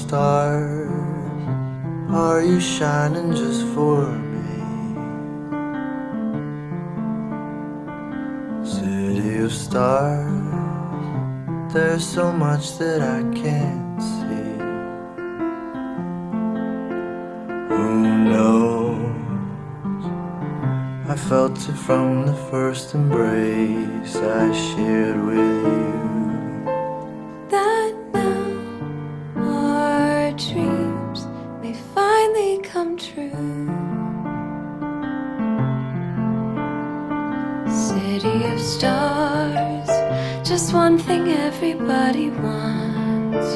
stars, are you shining just for me? City of stars, there's so much that I can't see. Who knows? I felt it from the first embrace I shared with you. That now our dreams may finally come true. City of stars, just one thing everybody wants.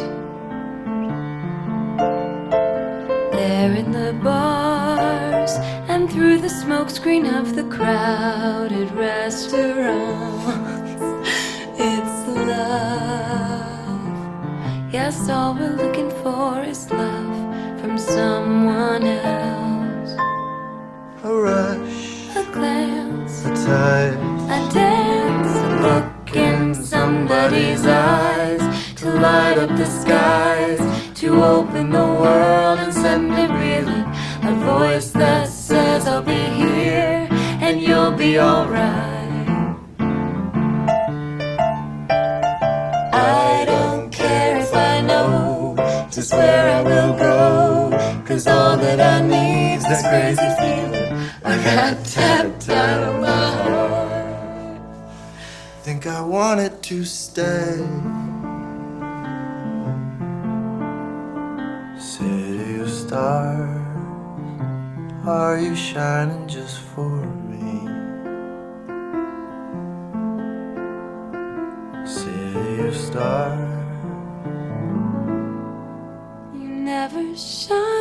There in the bars and through the smokescreen of the crowded restaurants, it's love. Yes, all we're looking for is love from someone else. A rush, A glance, a touch, a dance, a look in somebody's eyes, to light up the skies, to open the world and send it reeling. A voice that says I'll be here and you'll be alright. I don't care if I know just where I will go, 'cause all that I need's this crazy feeling I got tapped out of my heart. think I want it to stay. City of stars, are you shining just for me? City of stars, You never shine.